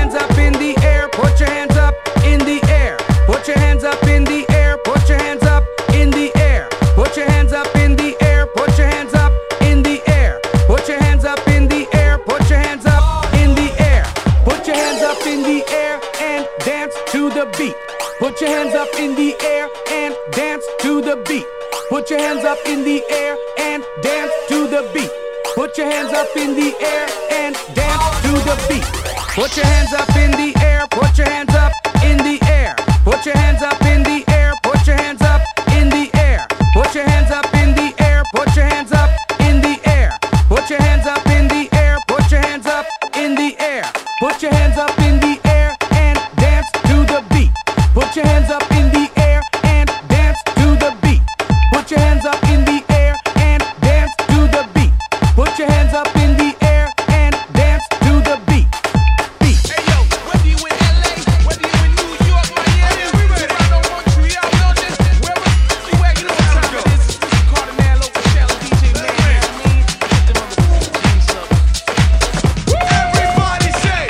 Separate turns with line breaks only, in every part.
hands up in the air, put your hands up in the air. Put your hands up in the air, put your hands up in the air. Put your hands up in the air, put your hands up in the air. Put your hands up in the air, put your hands up in the air. Put your hands up in the air and dance to the beat. Put your hands up in the air and dance to the beat. Put your hands up in the air and dance to the beat. Put your hands up in the air and dance to the beat. Put your hands up in the air, put your hands up in the air. Put your hands up in the air, put your hands up in the air. Put your hands up in the air, put your hands up in the air. Put your hands up in the air, put your hands up in the air. Put your hands up in the air and dance to the beat. Put your hands up in the air and dance to the beat. Put your hands up in the air and dance to the beat. Put your hands up in the air and dance to the beat. Beat.
Hey yo, whether you in LA, whether you in New York, Miami, Toronto, Montreal, London, wherever you at, you know what time it is. This is Cardinal, Shell, DJ Man, you know what I mean? Get them on the drinks up. Everybody say,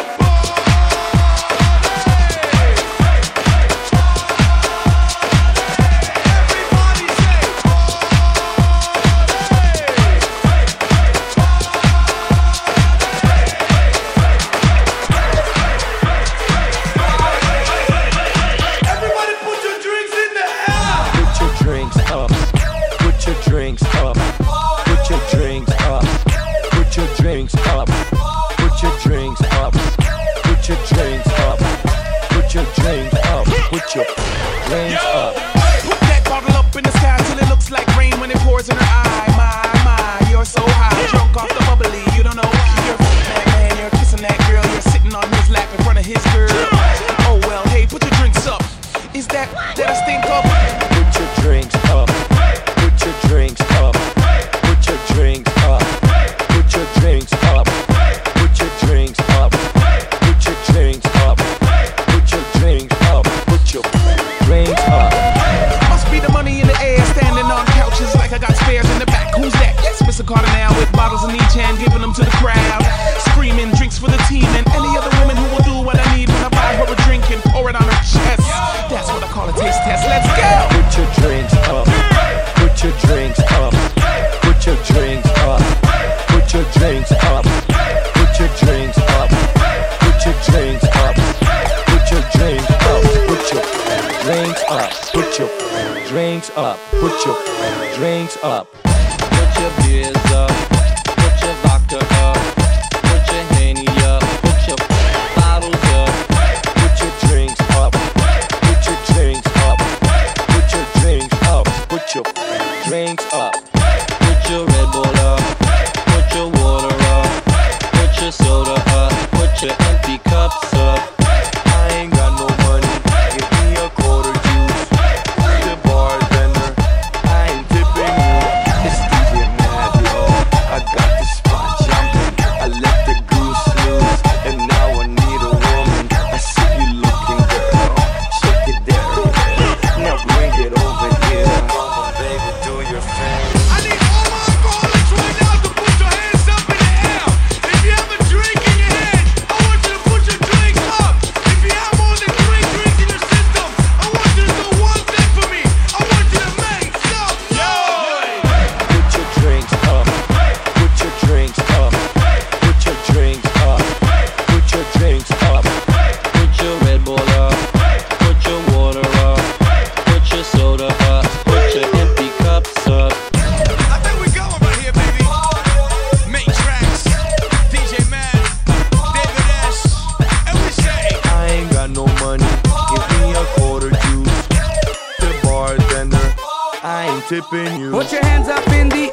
everybody put your drinks in the air.
Put your drinks up. Put your drinks up. Put your drinks up. Put your drinks up. Put your drinks up. Put your drinks up. Put your drinks up. Put your drinks up.
Put that bottle up in the sky till it looks like rain when it pours in her eye. My, you're so high, drunk off the bubbly. You don't know why. You're that man, you're kissing that girl. You're sitting on his lap in front of his girl. Oh well, hey, put your drinks up. Is that a stink up?
Put your drinks up. Put your drinks up. Put your drinks up. Put your drinks up. Put your drinks up. Put your drinks up. Put your drinks up. Put your drinks up.
Must be the money in the air, standing on couches like I got spares in the back. Who's that? Yes, Mr. Cardinal with bottles in each hand, giving them to the crowd. Screaming drinks for the team and any other woman who will do what I need when I buy her a drink and pour it on her chest. That's what I call a taste test. Let's go!
Put your drinks up. Put your drinks up. Put your drinks up. Put your drinks up. Put your drinks up. Put your drinks up. Put your drinks up. Put your drinks up. Put your drinks up. Put your drinks up.
Put your beers up, put your vodka up, put your Henny up, put your bottles up.
Put your drinks up. Put your drinks up. Put your drinks up. Put your drinks up.
Put your Red Bull up, put your water up, put your soda up, put your empty cups up.
I ain't got no money. Give me a quarter juice. The bartender, I ain't tipping you. It's DJ Mad, yo. I got the spot jumping. I let the goose loose, and now I need a woman. I see you looking, girl. Shake it there. Now bring it over here. Come on, baby, do your thing.
I need all my alcoholics right now to put your hands up in the air. If you have a drink in your hand, I want you to put your drinks up. If you have more than 3 drinks in your system, I want you to do one thing for me. I want you to make some noise.
Put your drinks up. Put your drinks up. Put your drinks up. Put your drinks up.
Put your Red Bull up, put your water up, put your soda up, put your empty cups up.
I think we going right here, baby. Main tracks, DJ Man, David S. And we say,
I ain't got no money. Give me a quarter juice. The bartender, I ain't tipping you.
Put your hands up in the